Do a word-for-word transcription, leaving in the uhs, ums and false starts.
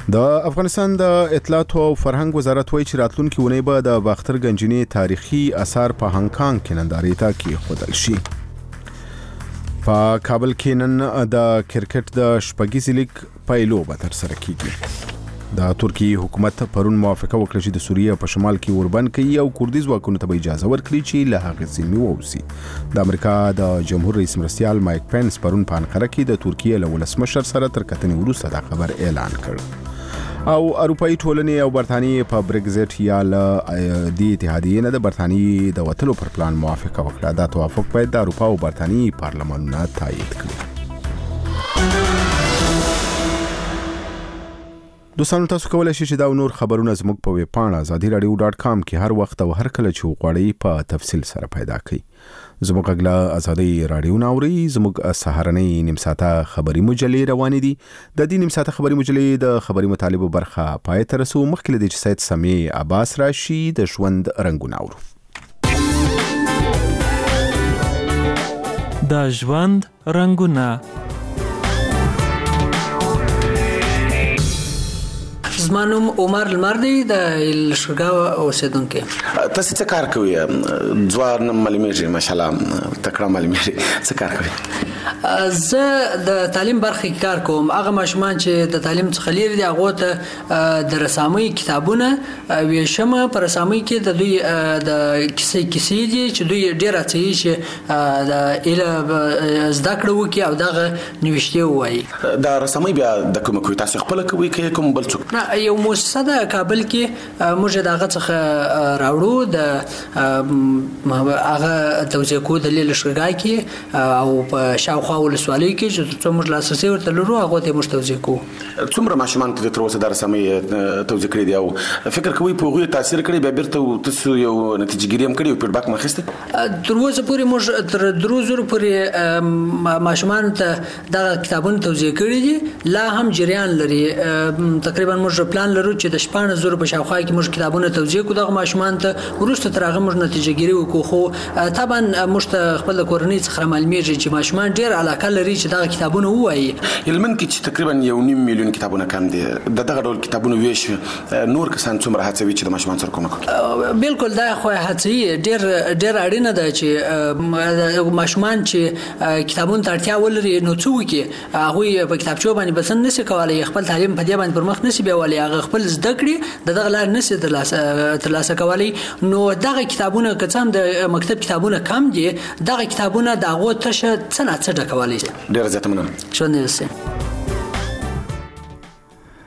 د افغانستان د اطلاعات او فرهنګ وزارت وایي چې راتلونکي اونۍ به د باختر گنجینې تاریخي آثار په هانګ کانګ کې نندارې ته کېښودل شي. په کابل کې نن د کرکټ د شپږیزې لیګ پای لوبه ترسره کیږي. د ترکیې حکومت پرون موافقه وکړه چې د سوریه په شمال کې اوربند کوي او کردي ځواکونو ته به اجازه ورکړي چې له هغې سیمې ووځي. د امریکا د جمهور رئیس مرستیال مایک پینس پرون په انقره کې د ترکیې له ولسمشر سره تر کتنې وروسته دا خبر اعلان کړ. او اروپایي ټولنې او برتانیې په برگزیټ یا له دې اتحادیې نه د برتانیې د وتلو پر پلان موافقه وکړه. دا توافق باید د اروپا او برتانیې پارلمانونه تایید کړي. دوستانو، تاسو کولای شئ چې دا نور خبرونه زموږ په ویب پاڼه ازادي رادیو ډاټ کام کې هر وخت او هر کله چې وغواړئ په تفصیل سره پیدا کړئ. زموږ اغلا ازادي رادیو ناوري زموږ سهارنۍ نیم ساعته خبري مجلې روانې دي. د دې نیم ساعته خبري مجلې د خبري مطالبو برخه پای ته رسو. مخکې له دې چې سید سمیع عباس راشي د ژوند رنګونه اورو. د ژوند رنګونه. زما نوم عمر لمر دی، د لشکرګاه اوسیدونکی. تاسو څه کار کوئ؟ ځوان معلومیږي، ماشاءالله تکړه معلومیږي. څه کار کوئ؟ زه د تعلیم برخه کې کار کوم. هغه ماشومان چې د تعلیم څخه لري دي هغو ته د رسامۍ کتابونه ویشم. په رسامۍ کې د دوی د کیسې کیسې دي چې دوی ډېر هڅوي چې د علم زده کړه وکړي او دغه نوشتې ووایي. د رسامۍ بیا د کومه کوئ؟ تاسو خپله کوئ که کوم بل څوک؟ نه، یو مؤسسه ده کابل کې، موږ د هغه څخه راوړو. د هغه توزیع کوو د لشکرګاه کې او په شاوخوا ولسوالۍ کې چې څو موږ لاسرسي ورته لرو هغو ته یې موږ توزیع کوو. څومره ماشومان ته تر اوسه د رسامۍ توزیع کړي دي او فکر کوئ په هغوی تاثیر کړی؟ بیا بیرته تاسو یو نتیجه ګیري هم کړې او فیډبک مو اخیستی؟ تر اوسه پورې موږ تر درو زرو پورې ماشومانو ته دغه کتابونه توزیع کړي دي. لا هم جریان لري. تقریبا موږ پلان لرو چې د شپاړس زرو په شاوخوا کې موږ کتابونه توزیع کړو دغه ماشومانو ته. وروسته تر هغه موږ نتیجه ګیري وکړو. خو طبعا موږ ته خپل د کورنۍ څخه معلومیږي چې ماشومان ډېر علاقه لري چې دغه کتابونه ووایي. هلمند کې چې تقریبا یو نیم میلیون کتابونه کم دي، د دغه ډول کتابونو ویش نور کسان څومره هڅوي چې د ماشومان سره کومک وکړي؟ بالکل دا خو هڅوي. ډېر ډېر اړینه ده چې ماشومان چې کتابونو ته اړتیا ولري نو څه وکړي. هغوی په کتابچو باندې بس نشي کولی خپل تعلیم په دې باندې پر مخ نشي بیولی. هغه خپل زده کړي د دغه لارې نشي ترلاسه کولی. نو دغه کتابونه که څه هم د مکتب کتابونه کم دي، دغه کتابونه د هغو تشه څه نه څه ډکولی شي. ډېره زیاته مننه. ژوند دې وسي.